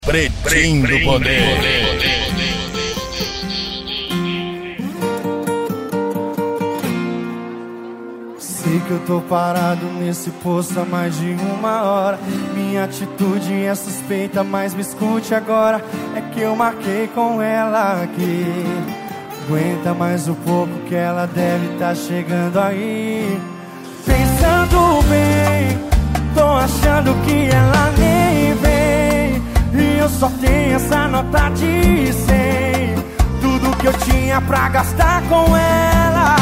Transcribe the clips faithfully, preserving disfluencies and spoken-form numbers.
Pretinho do Poder. Sei que eu tô parado nesse posto há mais de uma hora. Minha atitude é suspeita, mas me escute agora. É que eu marquei com ela aqui. Aguenta mais um pouco que ela deve tá chegando aí. Pensando bem, tô achando que ela nem vem. E eu só tenho essa nota de cem. Tudo que eu tinha pra gastar com ela.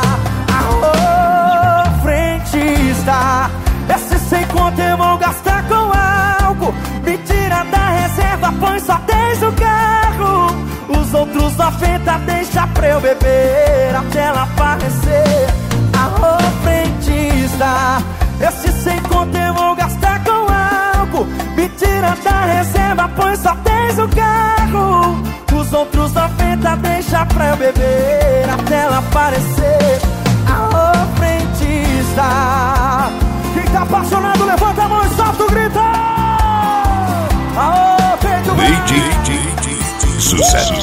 Arô, frentista, esse sem conta eu vou gastar com álcool. Me tira da reserva, põe só dez no carro. Os outros noventa deixa pra eu beber até ela aparecer. Arô, frentista, esse sem conta eu vou gastar com álcool. Me tira da reserva, põe só dez no carro. Os outros noventa deixa pra eu beber até ela aparecer. Arô, frentista, quem tá apaixonado levanta a mão e solta o grito. Aô, peito bem. Sucesso.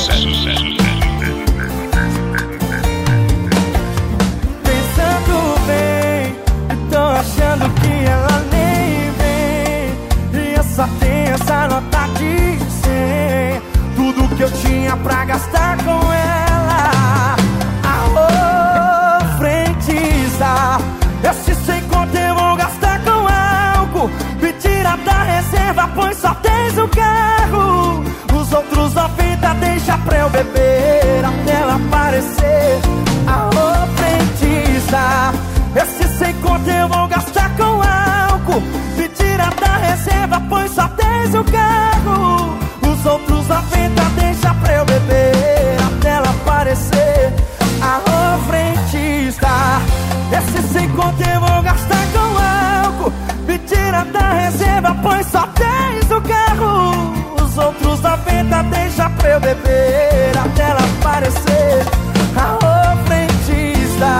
Pensando bem, tô achando que ela nem vem. E eu só tenho essa nota de cem. Tudo que eu tinha pra gastar com ela. Arô, frentista, esse sem conta eu vou gastar com álcool. Me tira da reserva, põe só dez no carro. Os outros noventa deixa pra eu beber até ela aparecer. Arô, frentista, esse sem conta eu vou gastar com álcool. Me tira da reserva, põe só dez no carro. Os outros noventa deixa pra eu beber até ela aparecer. Arô, frentista, esse sem conta eu vou gastar com álcool. Me tira da reserva, põe só dez no carro. Os outros noventa deixa pra eu beber até ela aparecer. Arô, frentista,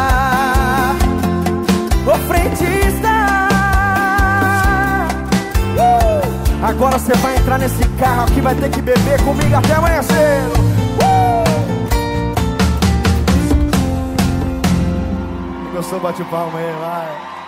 ô frentista. uh! Agora você vai entrar nesse carro aqui, vai ter que beber comigo até amanhecer. uh! Gostou? Bate palma aí, vai.